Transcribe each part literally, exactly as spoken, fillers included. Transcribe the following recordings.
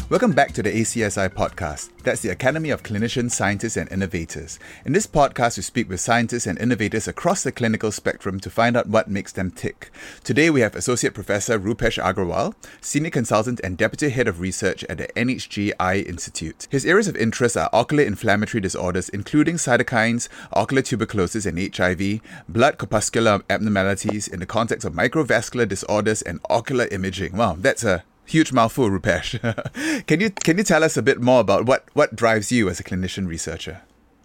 Welcome back to the A C S I podcast. That's the Academy of Clinicians, Scientists and Innovators. In this podcast, we speak with scientists and innovators across the clinical spectrum to find out what makes them tick. Today, we have Associate Professor Rupesh Agrawal, Senior Consultant and Deputy Head of Research at the N H G Eye Institute. His areas of interest are ocular inflammatory disorders, including cytokines, ocular tuberculosis and H I V, blood corpuscular abnormalities in the context of microvascular disorders and ocular imaging. Wow, that's a huge mouthful, Rupesh. Can you can you tell us a bit more about what, what drives you as a clinician researcher?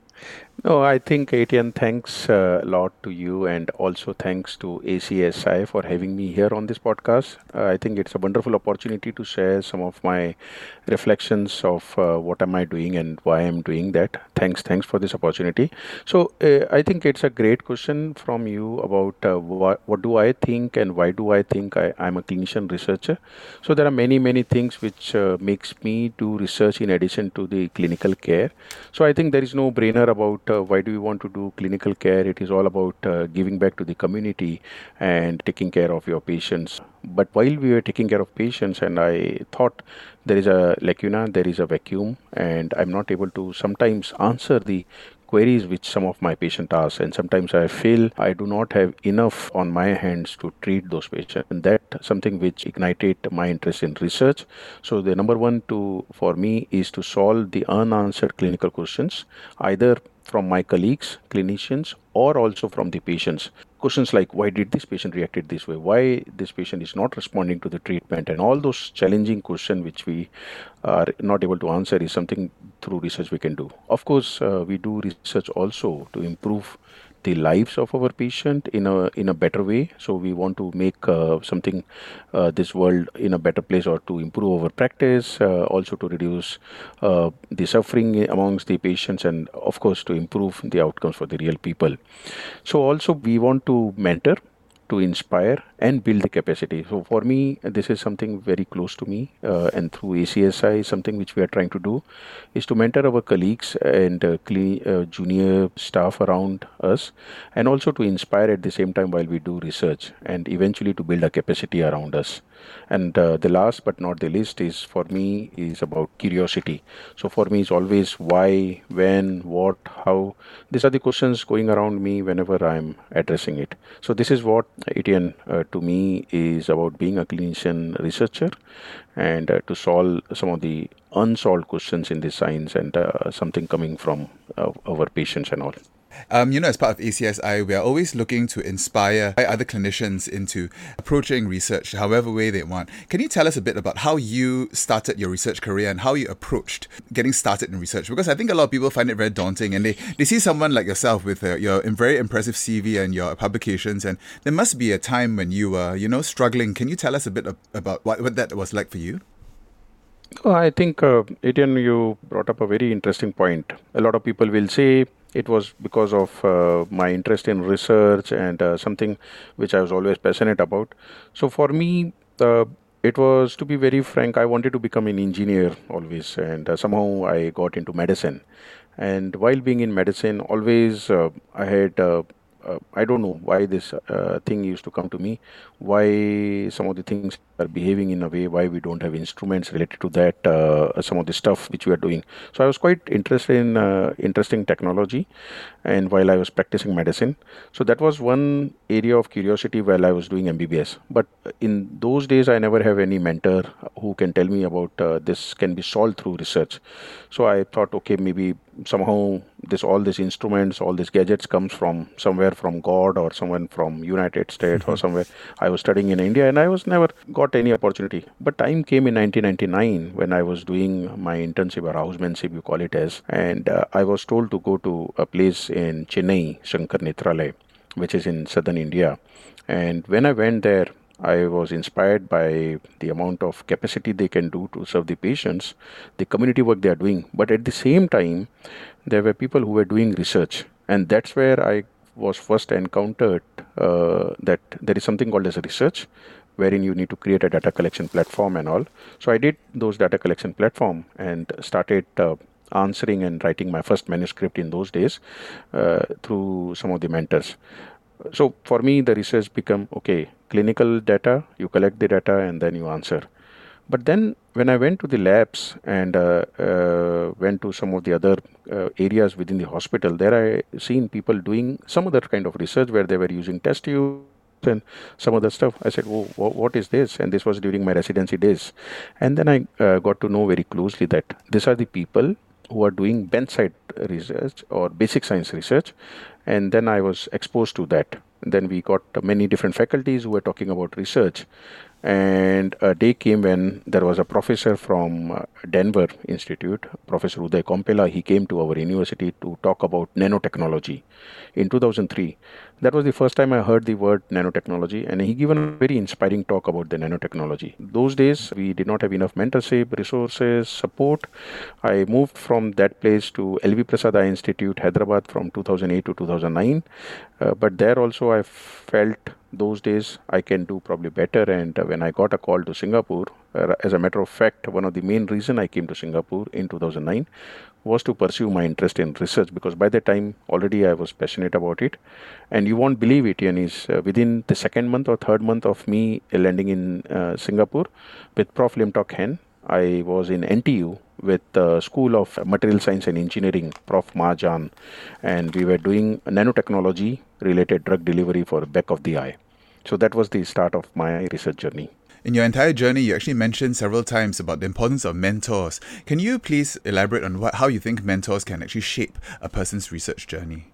No, I think, Etienne, thanks a lot to you, and also thanks to A C S I for having me here on this podcast. Uh, I think it's a wonderful opportunity to share some of my reflections of uh, what am I doing and why I'm doing that. Thanks, thanks for this opportunity. So uh, I think it's a great question from you about uh, what, what do I think and why do I think I, I'm a clinician researcher. So there are many, many things which uh, makes me do research in addition to the clinical care. So I think there is no brainer about uh, why do we want to do clinical care. It is all about uh, giving back to the community and taking care of your patients. But while we were taking care of patients, and I thought there is a lacuna, there is a vacuum, and I'm not able to sometimes answer the queries which some of my patients ask, and sometimes I feel I do not have enough on my hands to treat those patients, and that something which ignited my interest in research. So the number one to for me is to solve the unanswered clinical questions, either from my colleagues, clinicians, or also from the patients. Questions like, why did this patient reacted this way? Why this patient is not responding to the treatment? And all those challenging questions which we are not able to answer is something through research we can do. Of course, uh, we do research also to improve the lives of our patient in a in a better way. So we want to make uh, something uh, this world in a better place, or to improve our practice, uh, also to reduce uh, the suffering amongst the patients, and of course to improve the outcomes for the real people. So also we want to mentor, to inspire and build the capacity. So for me, this is something very close to me, uh, and through A C S I, something which we are trying to do is to mentor our colleagues and uh, cle- uh, junior staff around us, and also to inspire at the same time while we do research, and eventually to build a capacity around us. And uh, the last but not the least is for me is about curiosity. So for me, it's always why, when, what, how. These are the questions going around me whenever I'm addressing it. So this is what, Etienne, uh, to me is about being a clinician researcher, and uh, to solve some of the unsolved questions in this science, and uh, something coming from uh, our patients and all. Um, you know, as part of A C S I, we are always looking to inspire other clinicians into approaching research however way they want. Can you tell us a bit about how you started your research career and how you approached getting started in research? Because I think a lot of people find it very daunting, and they, they see someone like yourself with uh, your very impressive C V and your publications, and there must be a time when you were, you know, struggling. Can you tell us a bit of, about what, what that was like for you? Well, I think, uh, Etienne, you brought up a very interesting point. A lot of people will say it was because of uh, my interest in research and uh, something which I was always passionate about. So for me, uh, it was, to be very frank, I wanted to become an engineer always, and uh, somehow I got into medicine. And while being in medicine, always uh, I had uh, uh, I don't know why this uh, thing used to come to me, why some of the things are behaving in a way, why we don't have instruments related to that, uh, some of the stuff which we are doing. So I was quite interested in uh, interesting technology, and while I was practicing medicine. So that was one area of curiosity while I was doing M B B S. But in those days, I never have any mentor who can tell me about uh, this can be solved through research. So I thought, okay, maybe somehow this all these instruments, all these gadgets comes from somewhere from God or someone from United States mm-hmm. or somewhere. I was studying in India, and I was never got any opportunity. But time came in nineteen ninety-nine when I was doing my internship or housemanship, you call it as, and uh, I was told to go to a place in Chennai, Shankar Nethralaya, which is in southern India. And when I went there, I was inspired by the amount of capacity they can do to serve the patients, the community work they are doing. But at the same time, there were people who were doing research. And that's where I was first encountered uh, that there is something called as a research, wherein you need to create a data collection platform and all. So I did those data collection platform and started uh, answering and writing my first manuscript in those days uh, through some of the mentors. So for me, the research become, okay, clinical data, you collect the data and then you answer. But then when I went to the labs and uh, uh, went to some of the other uh, areas within the hospital, there I seen people doing some other kind of research where they were using test tubes and some other stuff. I said, "Oh, wha- what is this?" And this was during my residency days. And then I uh, got to know very closely that these are the people who are doing benchside research or basic science research. And then I was exposed to that. Then we got uh, many different faculties who were talking about research. And a day came when there was a professor from uh, Denver Institute, Professor Uday Kompela. He came to our university to talk about nanotechnology in two thousand three. That was the first time I heard the word nanotechnology, and he given a very inspiring talk about the nanotechnology. Those days, we did not have enough mentorship, resources, support. I moved from that place to L V Prasad Eye Institute, Hyderabad, from two thousand eight to two thousand nine. Uh, but there also, I felt those days I can do probably better. And uh, when I got a call to Singapore, uh, as a matter of fact, one of the main reason I came to Singapore in two thousand nine was to pursue my interest in research, because by that time already I was passionate about it. And you won't believe it, Yanis, uh, within the second month or third month of me landing in uh, Singapore with Prof Limtok Hen, I was in N T U with the School of Material Science and Engineering, Prof Majan, and we were doing nanotechnology related drug delivery for the back of the eye. So that was the start of my research journey. In your entire journey, you actually mentioned several times about the importance of mentors. Can you please elaborate on what, how you think mentors can actually shape a person's research journey?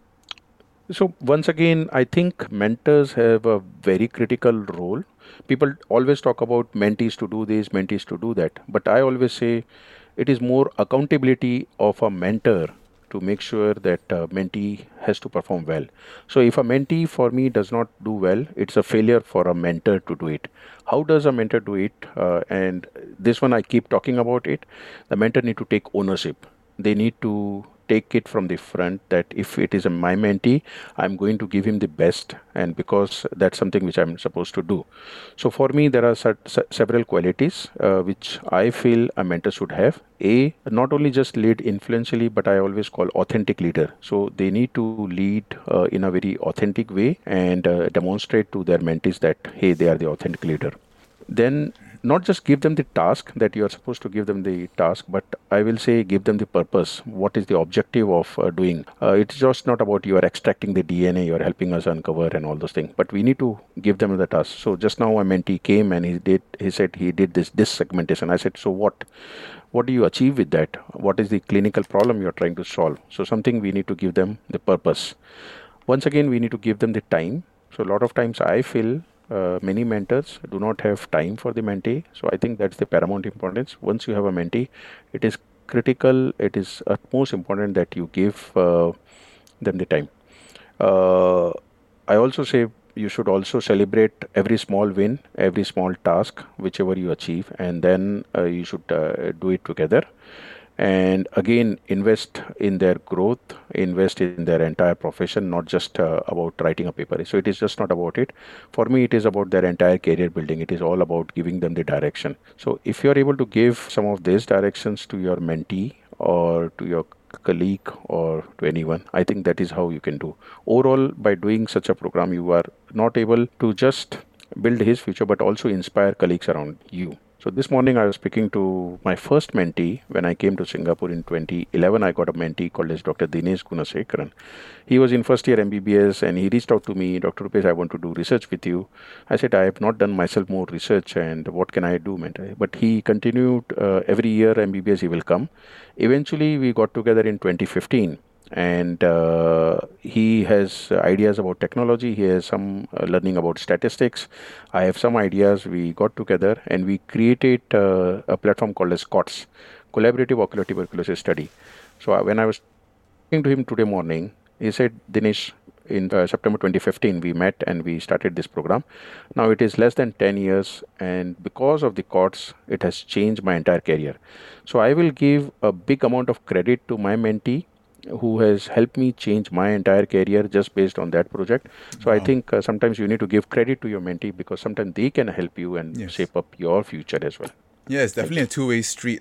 So once again, I think mentors have a very critical role. People always talk about mentees to do this, mentees to do that. But I always say it is more accountability of a mentor to make sure that uh, mentee has to perform well. So if a mentee for me does not do well, it's a failure for a mentor to do it. How does a mentor do it? Uh, and this one I keep talking about it. The mentor need to take ownership. They need to take it from the front that if it is a my mentee, I'm going to give him the best, and because that's something which I'm supposed to do. So for me, there are se- se- several qualities uh, which I feel a mentor should have. A, not only just lead influentially, but I always call authentic leader. So they need to lead uh, in a very authentic way and uh, demonstrate to their mentees that, hey, they are the authentic leader. Then not just give them the task that you are supposed to give them the task, but I will say give them the purpose. What is the objective of uh, doing? Uh, it's just not about you are extracting the D N A, you are helping us uncover and all those things, but we need to give them the task. So just now a mentee came and he did, he said he did this, this segmentation. I said, so what? What do you achieve with that? What is the clinical problem you're trying to solve? So something we need to give them the purpose. Once again, we need to give them the time. So a lot of times I feel uh, many mentors do not have time for the mentee. So I think that's the paramount importance. Once you have a mentee, it is critical, it is utmost important that you give uh, them the time. Uh, I also say you should also celebrate every small win, every small task, whichever you achieve, and then uh, you should uh, do it together. And again, invest in their growth, invest in their entire profession, not just uh, about writing a paper. So it is just not about it. For me, it is about their entire career building. It is all about giving them the direction. So if you are able to give some of these directions to your mentee or to your colleague or to anyone, I think that is how you can do. Overall, by doing such a program, you are not able to just build his future, but also inspire colleagues around you. So this morning I was speaking to my first mentee when I came to Singapore in twenty eleven. I got a mentee called as Doctor Dinesh Gunasekaran. He was in first year M B B S and he reached out to me, Doctor Rupesh, I want to do research with you. I said, I have not done myself more research and what can I do, mentor? But he continued uh, every year M B B S he will come. Eventually we got together in twenty fifteen. And uh, he has uh, ideas about technology. He has some uh, learning about statistics. I have some ideas. We got together and we created uh, a platform called as COTS, Collaborative Ocular Tuberculosis Study. So uh, when I was talking to him today morning, he said, Dinesh, in uh, September twenty fifteen, we met and we started this program. Now it is less than ten years, and because of the COTS, it has changed my entire career. So I will give a big amount of credit to my mentee, who has helped me change my entire career just based on that project. So wow. I think uh, sometimes you need to give credit to your mentee because sometimes they can help you and yes. shape up your future as well. Yeah, it's definitely a two-way street there.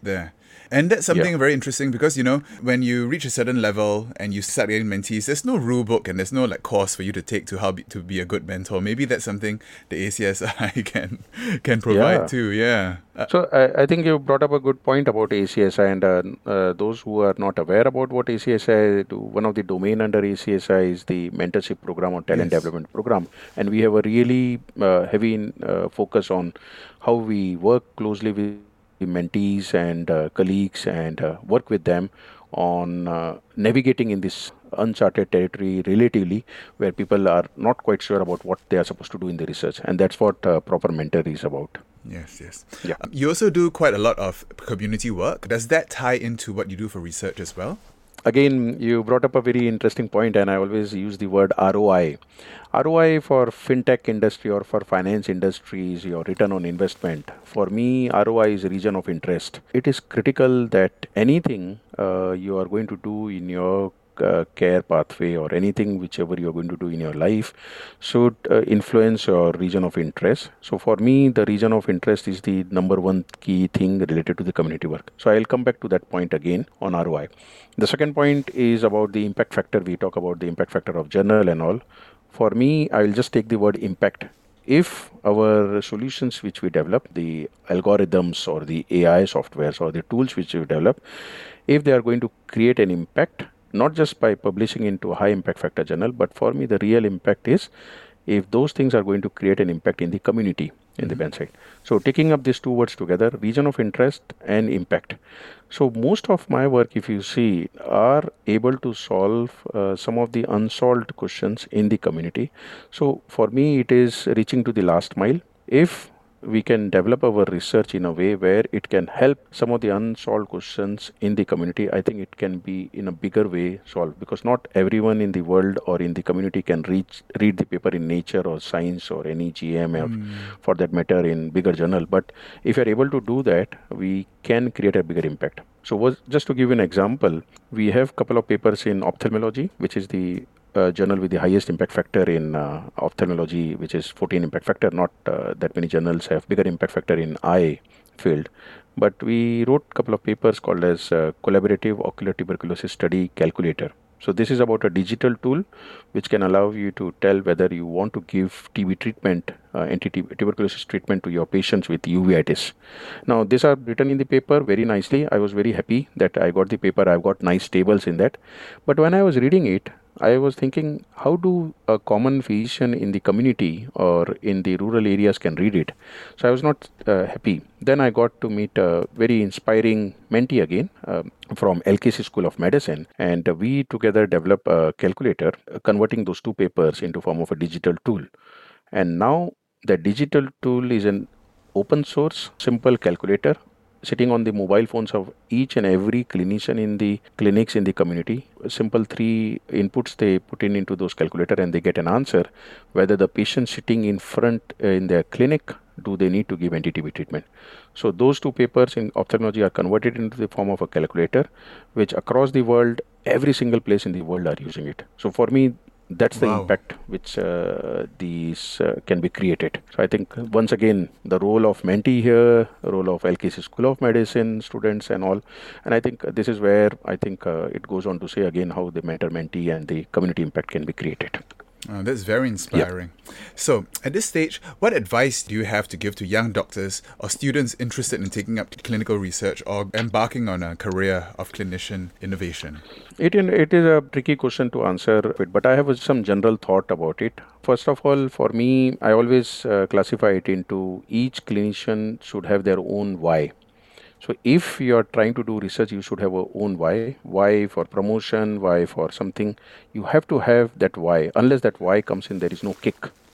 And that's something Yeah. very interesting because, you know, when you reach a certain level and you start getting mentees, there's no rule book and there's no like course for you to take to how be, to be a good mentor. Maybe that's something the A C S I can can provide Yeah. too. Yeah. Uh, So I, I think you brought up a good point about A C S I, and uh, uh, those who are not aware about what A C S I do, one of the domain under A C S I is the mentorship program or talent yes. development program, and we have a really uh, heavy uh, focus on how we work closely with the mentees and uh, colleagues and uh, work with them on uh, navigating in this uncharted territory relatively, where people are not quite sure about what they are supposed to do in the research, and that's what uh, proper mentor is about. Yes, yes. Yeah. Um, you also do quite a lot of community work. Does that tie into what you do for research as well? Again, you brought up a very interesting point, and I always use the word R O I. R O I for fintech industry or for finance industry is your return on investment. For me, R O I is a region of interest. It is critical that anything uh, you are going to do in your uh, care pathway or anything whichever you're going to do in your life should uh, influence your region of interest. So for me, the region of interest is the number one key thing related to the community work. So I'll come back to that point again on R O I. The second point is about the impact factor. We talk about the impact factor of journal and all. For me, I will just take the word impact. If our solutions which we develop, the algorithms or the A I softwares or the tools which we develop, if they are going to create an impact, not just by publishing into a high impact factor journal, but for me, the real impact is if those things are going to create an impact in the community, in the bench side. So taking up these two words together, region of interest and impact. So most of my work, if you see, are able to solve uh, some of the unsolved questions in the community. So for me, it is reaching to the last mile. If we can develop our research in a way where it can help some of the unsolved questions in the community, I think it can be in a bigger way solved, because not everyone in the world or in the community can reach read the paper in Nature or Science or any G M or Mm. for that matter in bigger journal. But if you're able to do that, we can create a bigger impact. So was, just to give you an example, we have a couple of papers in ophthalmology, which is the uh, journal with the highest impact factor in uh, ophthalmology, which is fourteen impact factor. Not uh, that many journals have bigger impact factor in eye field. But we wrote a couple of papers called as uh, Collaborative Ocular Tuberculosis Study Calculator. So this is about a digital tool which can allow you to tell whether you want to give T B treatment, uh, anti-tuberculosis treatment to your patients with uveitis. Now, these are written in the paper very nicely. I was very happy that I got the paper. I've got nice tables in that. But when I was reading it, I was thinking, how do a common physician in the community or in the rural areas can read it? So I was not uh, happy. Then I got to meet a very inspiring mentee again uh, from L K C School of Medicine, and uh, we together developed a calculator, uh, converting those two papers into form of a digital tool. And now the digital tool is an open source, simple calculator sitting on the mobile phones of each and every clinician in the clinics in the community. Simple three inputs they put in into those calculator and they get an answer whether the patient sitting in front uh, in their clinic, do they need to give anti-T B treatment. So those two papers in ophthalmology are converted into the form of a calculator, which across the world, every single place in the world are using it. So for me, that's the Wow. impact which uh, these uh, can be created. So I think once again, the role of mentee here, role of L K C School of Medicine students and all, and I think this is where I think uh, it goes on to say again how the mentor-mentee and the community impact can be created. Oh, that's very inspiring. Yeah. So, at this stage, what advice do you have to give to young doctors or students interested in taking up clinical research or embarking on a career of clinician innovation? It, it is a tricky question to answer, but I have some general thought about it. First of all, for me, I always uh, classify it into each clinician should have their own why. So if you are trying to do research, you should have a own why. Why for promotion, why for something. You have to have that why. Unless that why comes in, there is no kick.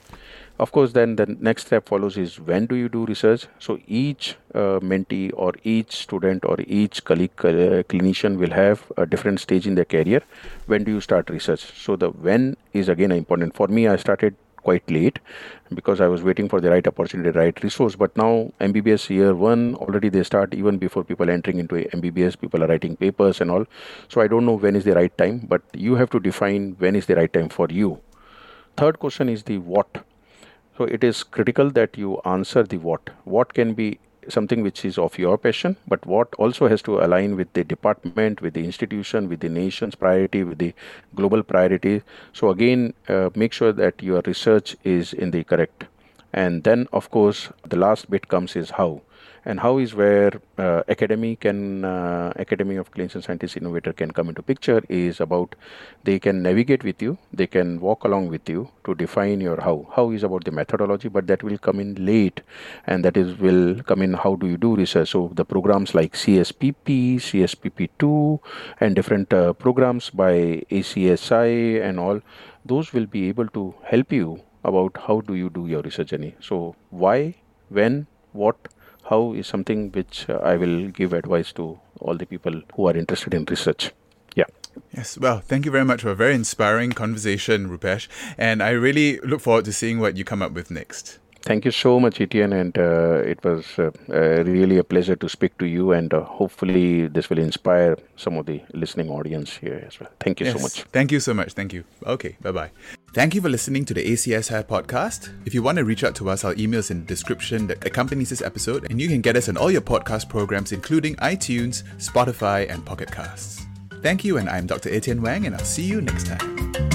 Of course, then the next step follows is when do you do research? So each uh, mentee or each student or each colleague, uh, clinician will have a different stage in their career. When do you start research? So the when is again important. For me, I started quite late because I was waiting for the right opportunity, right resource. But now M B B S year one, already they start even before people entering into M B B S, people are writing papers and all. So I don't know when is the right time, but you have to define when is the right time for you. Third question is the what. So it is critical that you answer the what. What can be something which is of your passion, but what also has to align with the department, with the institution, with the nation's priority, with the global priority. So again, uh, make sure that your research is in the correct. And then, of course, the last bit comes is how. And how is where uh, academy can, uh, Academy of Clinician Scientist Innovator can come into picture is about they can navigate with you, they can walk along with you to define your how. How is about the methodology, but that will come in late, and that is will come in how do you do research. So the programs like C S P P, C S P P two, and different uh, programs by A C S I and all, those will be able to help you about how do you do your research journey. So why, when, what, how is something which uh, I will give advice to all the people who are interested in research. Yeah. Yes, well, thank you very much for a very inspiring conversation, Rupesh. And I really look forward to seeing what you come up with next. Thank you so much, Etienne, and uh, it was uh, uh, really a pleasure to speak to you, and uh, hopefully this will inspire some of the listening audience here as well. Thank you yes, so much. Thank you so much. Thank you. Okay, bye-bye. Thank you for listening to the A C S I podcast. If you want to reach out to us, our email is in the description that accompanies this episode, and you can get us on all your podcast programs, including iTunes, Spotify, and Pocket Casts. Thank you, and I'm Doctor Etienne Wang, and I'll see you next time.